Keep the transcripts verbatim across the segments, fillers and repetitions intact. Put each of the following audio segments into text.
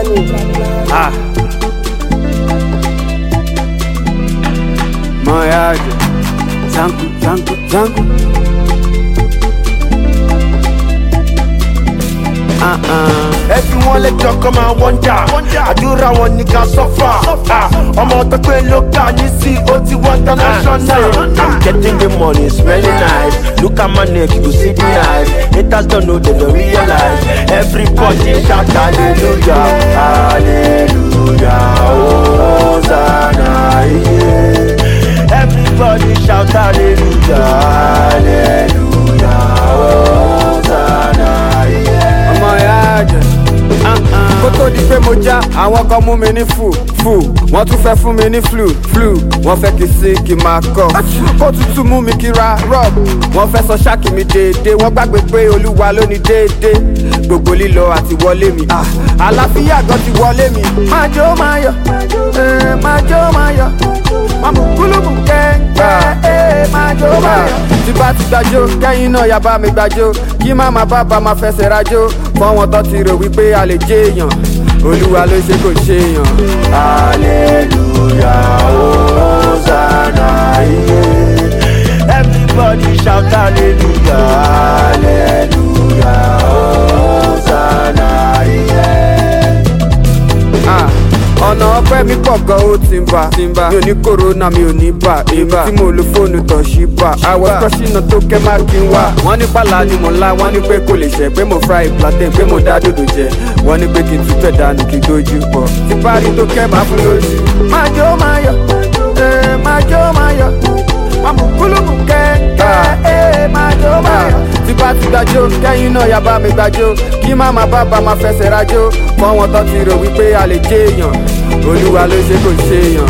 Ah. Moyage, zangu, zangu, zangu. Uh-uh. Everyone let you come and wonder. Àdúrà wọn ní ká suffer. Ọmọ tó pé local ní sí ó ti wọ́n international. I'm getting the money, smelling nice. Look at my neck, you go see the knife. Haters don't know, they don't realize. Everybody shout hallelujah, hallelujah, Hosanna, yeah. Everybody shout hallelujah, hallelujah, Hosanna, yeah. Moyage. Kó tó di pé mo já, àwọn kan mú mi ní fù fù. Wọ́n tún fẹ́ fún mi ní flu flu. Wọ́n fẹ́ kí sí kí máa kọ́. Kó tútù mú mi kí ra rub. Wọ́n fẹ́ sọ ṣáàkì mi déédéé. Wọ́n gbàgbé pé Olúwa ló ní déédéé. Gbogbo lílọ àti wọlé mi. Àlàáfíà gan ti wọlé mi. Máa jó máa yọ̀, máa jó máa yọ̀. Máa mú kúlùmù kẹ́ńkẹ́, máa jó máa yọ̀. Tí bá ti gbàjó, kẹ́yìn náà yá bá mi gbàjó. Kí má má bá bá máa fẹsẹ̀ rajó. Fọ́wọ́n tó ti rò wípé a lè jẹ́ èèyàn. Olúwa ló ṣe kò ṣe èèyàn. Hallelujah, Hosanna, yeah. Everybody shout hallelujah, hallelujah, Hosanna, yeah. Ah. Ọ̀nà ọpẹ́ mi pọ̀ gan ó ti ń bà. Mi ò ní kòrónà mi ò ní bà. Èmi tí mo lo fóònù tọ̀ sí bà. Àwọ̀ kọ́sínà tó kẹ́ má kí n wá. Wọ́n ní pàlà ni mo ńlá. Wọ́n ní pé kò lè ṣẹ̀ pé mo fry plantain pé mo dá dòdò jẹ. Wọ́n ní pé kí n tún tẹ̀ dànù kí n dojú pọ̀. Tí parí tó kẹ́ máa fún lójú. Máa jó máa yọ̀, máa jó máa yọ̀. Máa mú kúlùmù kẹ́ńkẹ́, máa jó máa yọ̀. Tí bá ti gbàjó, kẹ́yìn náà yá bá mi gbàjó. Kí má má bá bá máa fẹsẹ̀ rajó. Fọ́wọ́n tó ti rò wípé a lè jẹ́ èèyàn. Olúwa ló ṣe kò ṣe èèyàn.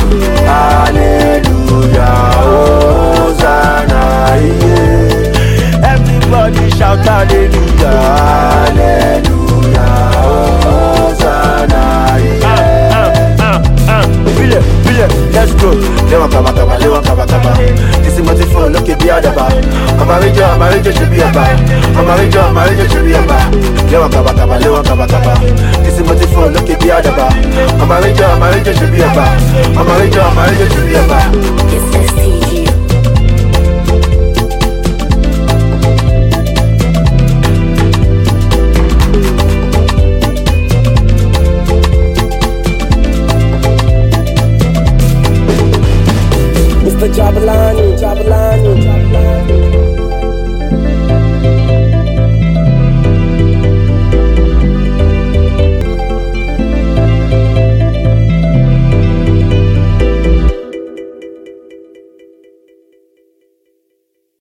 Hallelujah, Hosanna, yeah. Everybody shout hallelujah, hallelujah, Hosanna, yeah. Uh, uh, uh, uh. Bile, bile, let's go. Lewa kaba kaba, lewa kaba kaba. This is my phone, look at the other bar. I'm a ranger, I'm a ranger, should be a bar. I'm a ranger, I'm a ranger, should be a bar. Lewa kaba kaba, lewa kaba kaba. This is my phone, look at the other bar. I'm a ranger, I'm a ranger, should be a bar. I'm a ranger, I'm a ranger, should be a bar.